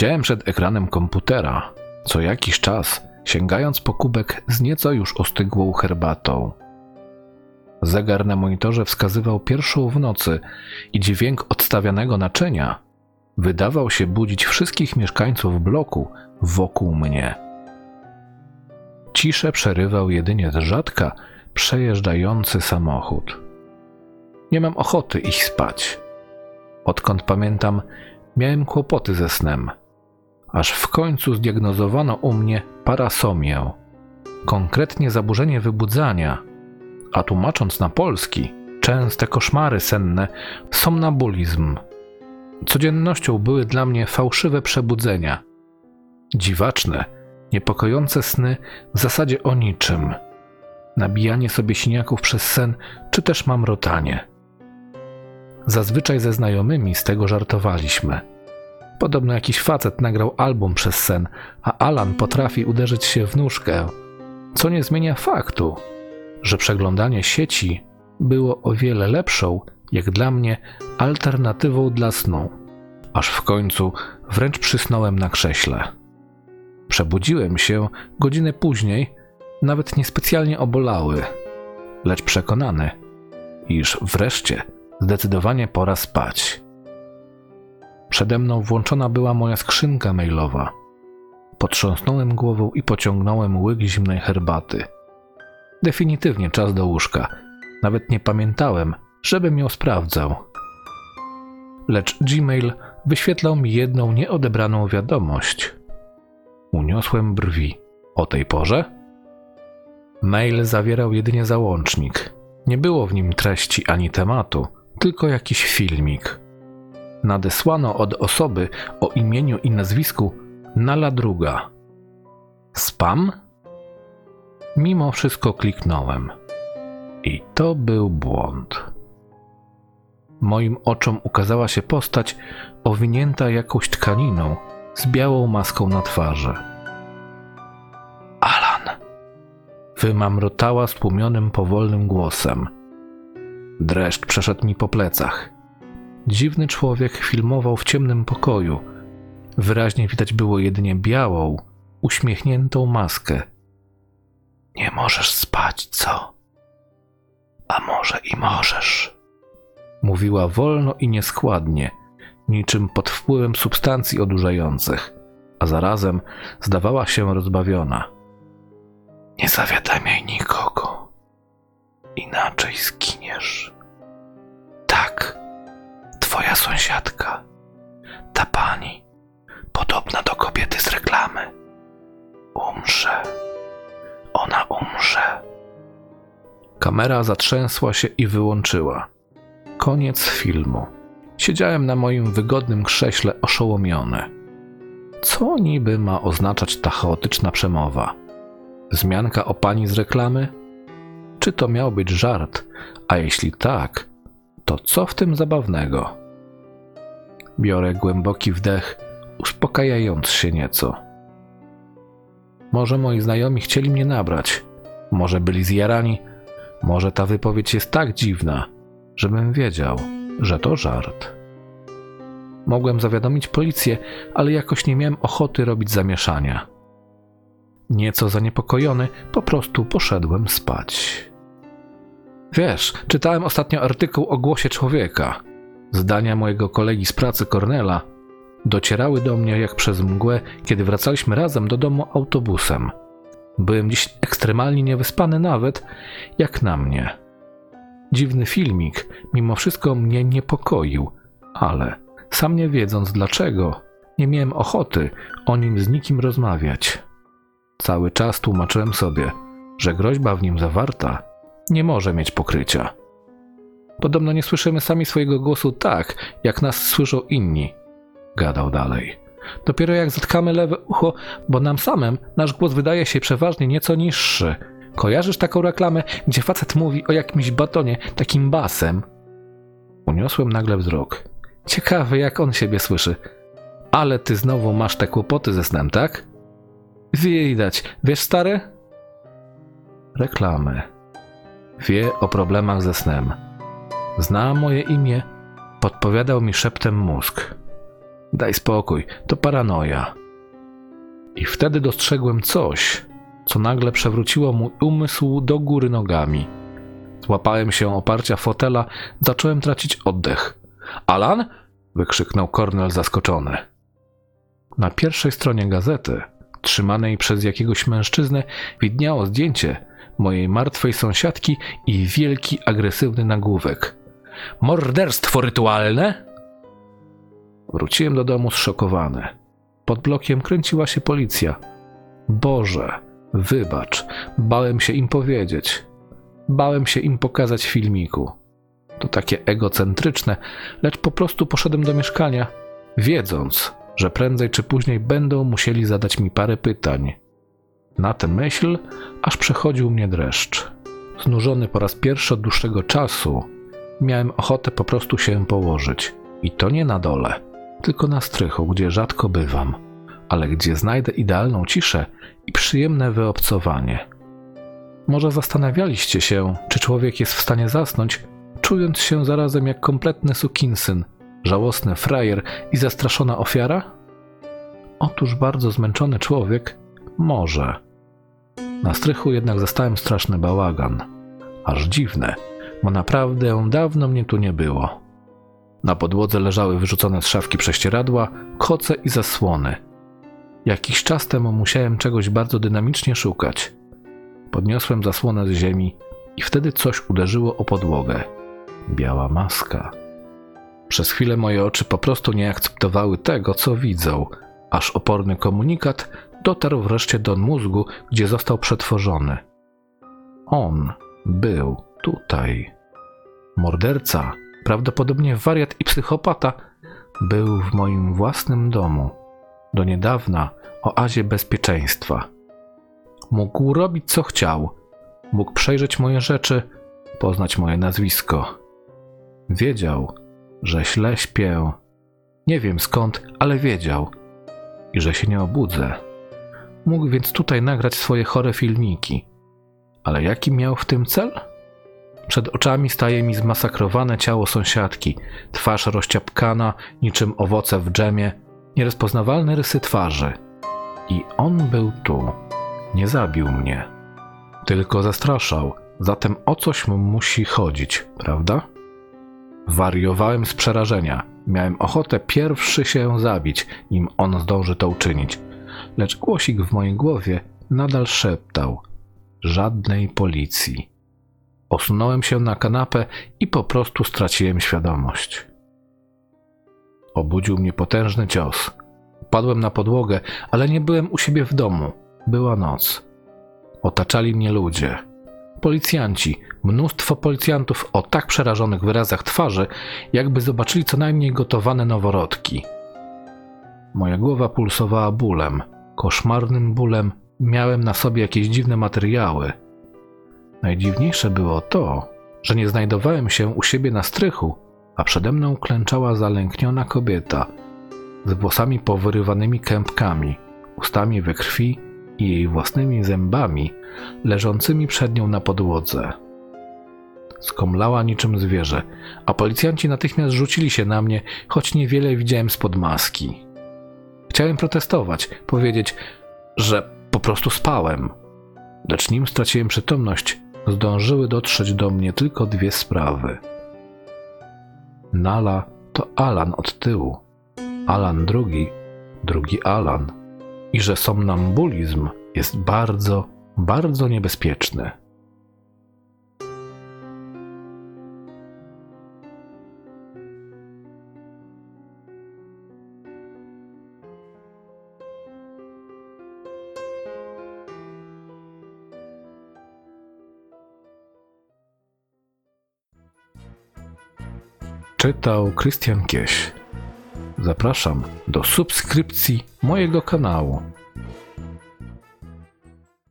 Siedziałem przed ekranem komputera, co jakiś czas sięgając po kubek z nieco już ostygłą herbatą. Zegar na monitorze wskazywał 1:00 w nocy i dźwięk odstawianego naczynia wydawał się budzić wszystkich mieszkańców bloku wokół mnie. Ciszę przerywał jedynie z rzadka przejeżdżający samochód. Nie mam ochoty iść spać. Odkąd pamiętam, miałem kłopoty ze snem, aż w końcu zdiagnozowano u mnie parasomię, konkretnie zaburzenie wybudzania, a tłumacząc na polski, częste koszmary senne, somnambulizm. Codziennością były dla mnie fałszywe przebudzenia, dziwaczne, niepokojące sny w zasadzie o niczym, nabijanie sobie siniaków przez sen, czy też mamrotanie. Zazwyczaj ze znajomymi z tego żartowaliśmy. Podobno jakiś facet nagrał album przez sen, a Alan potrafi uderzyć się w nóżkę, co nie zmienia faktu, że przeglądanie sieci było o wiele lepszą, jak dla mnie, alternatywą dla snu. Aż w końcu wręcz przysnąłem na krześle. Przebudziłem się godzinę później, nawet niespecjalnie obolały, lecz przekonany, iż wreszcie zdecydowanie pora spać. Przede mną włączona była moja skrzynka mailowa. Potrząsnąłem głową i pociągnąłem łyk zimnej herbaty. Definitywnie czas do łóżka. Nawet nie pamiętałem, żebym ją sprawdzał. Lecz Gmail wyświetlał mi jedną nieodebraną wiadomość. Uniosłem brwi. O tej porze? Mail zawierał jedynie załącznik. Nie było w nim treści ani tematu, tylko jakiś filmik. Nadesłano od osoby o imieniu i nazwisku Nala Druga. Spam? Mimo wszystko kliknąłem. I to był błąd. Moim oczom ukazała się postać owinięta jakąś tkaniną z białą maską na twarzy. Alan! Wymamrotała stłumionym, powolnym głosem. Dreszcz przeszedł mi po plecach. Dziwny człowiek filmował w ciemnym pokoju. Wyraźnie widać było jedynie białą, uśmiechniętą maskę. Nie możesz spać, co? A może i możesz? Mówiła wolno i nieskładnie, niczym pod wpływem substancji odurzających, a zarazem zdawała się rozbawiona. Nie zawiadamiaj nikogo, inaczej zginiesz. Tak, twoja sąsiadka, ta pani, podobna do kobiety z reklamy, umrze. Ona umrze. Kamera zatrzęsła się i wyłączyła. Koniec filmu. Siedziałem na moim wygodnym krześle oszołomiony. Co niby ma oznaczać ta chaotyczna przemowa? Wzmianka o pani z reklamy? Czy to miał być żart? A jeśli tak, to co w tym zabawnego? Biorę głęboki wdech, uspokajając się nieco. Może moi znajomi chcieli mnie nabrać, może byli zjarani, może ta wypowiedź jest tak dziwna, żebym wiedział, że to żart. Mogłem zawiadomić policję, ale jakoś nie miałem ochoty robić zamieszania. Nieco zaniepokojony, po prostu poszedłem spać. Wiesz, czytałem ostatnio artykuł o głosie człowieka. Zdania mojego kolegi z pracy Cornela docierały do mnie jak przez mgłę, kiedy wracaliśmy razem do domu autobusem. Byłem dziś ekstremalnie niewyspany nawet, jak na mnie. Dziwny filmik mimo wszystko mnie niepokoił, ale sam nie wiedząc dlaczego, nie miałem ochoty o nim z nikim rozmawiać. Cały czas tłumaczyłem sobie, że groźba w nim zawarta nie może mieć pokrycia. Podobno nie słyszymy sami swojego głosu tak, jak nas słyszą inni. Gadał dalej. Dopiero jak zatkamy lewe ucho, bo nam samym nasz głos wydaje się przeważnie nieco niższy. Kojarzysz taką reklamę, gdzie facet mówi o jakimś batonie takim basem? Uniosłem nagle wzrok. Ciekawe, jak on siebie słyszy. Ale ty znowu masz te kłopoty ze snem, tak? Widać. Wiesz, stary? Reklamy. Wie o problemach ze snem. Zna moje imię. Podpowiadał mi szeptem mózg. Daj spokój, to paranoja. I wtedy dostrzegłem coś, co nagle przewróciło mój umysł do góry nogami. Złapałem się oparcia fotela, zacząłem tracić oddech. Alan? Wykrzyknął Cornell zaskoczony. Na pierwszej stronie gazety, trzymanej przez jakiegoś mężczyznę, widniało zdjęcie mojej martwej sąsiadki i wielki, agresywny nagłówek. Morderstwo rytualne? Wróciłem do domu zszokowany. Pod blokiem kręciła się policja. Boże, wybacz, bałem się im powiedzieć. Bałem się im pokazać w filmiku. To takie egocentryczne, lecz po prostu poszedłem do mieszkania, wiedząc, że prędzej czy później będą musieli zadać mi parę pytań. Na tę myśl aż przechodził mnie dreszcz. Znużony po raz pierwszy od dłuższego czasu, miałem ochotę po prostu się położyć. I to nie na dole, tylko na strychu, gdzie rzadko bywam, ale gdzie znajdę idealną ciszę i przyjemne wyobcowanie. Może zastanawialiście się, czy człowiek jest w stanie zasnąć, czując się zarazem jak kompletny sukinsyn, żałosny frajer i zastraszona ofiara? Otóż bardzo zmęczony człowiek może. Na strychu jednak zastałem straszny bałagan. Aż dziwne, bo naprawdę dawno mnie tu nie było. Na podłodze leżały wyrzucone z szafki prześcieradła, koce i zasłony. Jakiś czas temu musiałem czegoś bardzo dynamicznie szukać. Podniosłem zasłonę z ziemi i wtedy coś uderzyło o podłogę. Biała maska. Przez chwilę moje oczy po prostu nie akceptowały tego, co widzą, aż oporny komunikat dotarł wreszcie do mózgu, gdzie został przetworzony. On był tutaj. Morderca, prawdopodobnie wariat i psychopata, był w moim własnym domu. Do niedawna oazie bezpieczeństwa. Mógł robić co chciał. Mógł przejrzeć moje rzeczy, poznać moje nazwisko. Wiedział, że źle śpię. Nie wiem skąd, ale wiedział. I że się nie obudzę. Mógł więc tutaj nagrać swoje chore filmiki. Ale jaki miał w tym cel? Przed oczami staje mi zmasakrowane ciało sąsiadki, twarz rozciapkana, niczym owoce w dżemie, nierozpoznawalne rysy twarzy. I on był tu. Nie zabił mnie. Tylko zastraszał. Zatem o coś mu musi chodzić, prawda? Wariowałem z przerażenia. Miałem ochotę pierwszy się zabić, nim on zdąży to uczynić. Lecz głosik w mojej głowie nadal szeptał. Żadnej policji. Osunąłem się na kanapę i po prostu straciłem świadomość. Obudził mnie potężny cios. Padłem na podłogę, ale nie byłem u siebie w domu. Była noc. Otaczali mnie ludzie. Policjanci, mnóstwo policjantów o tak przerażonych wyrazach twarzy, jakby zobaczyli co najmniej gotowane noworodki. Moja głowa pulsowała bólem, koszmarnym bólem, miałem na sobie jakieś dziwne materiały. Najdziwniejsze było to, że nie znajdowałem się u siebie na strychu, a przede mną klęczała zalękniona kobieta, z włosami powyrywanymi kępkami, ustami we krwi i jej własnymi zębami leżącymi przed nią na podłodze. Skomlała niczym zwierzę, a policjanci natychmiast rzucili się na mnie, choć niewiele widziałem spod maski. Chciałem protestować, powiedzieć, że po prostu spałem. Lecz nim straciłem przytomność, zdążyły dotrzeć do mnie tylko dwie sprawy. Nala to Alan od tyłu, Alan drugi Alan. I że somnambulizm jest bardzo, bardzo niebezpieczny. Czytał Krystian Kieś. Zapraszam do subskrypcji mojego kanału.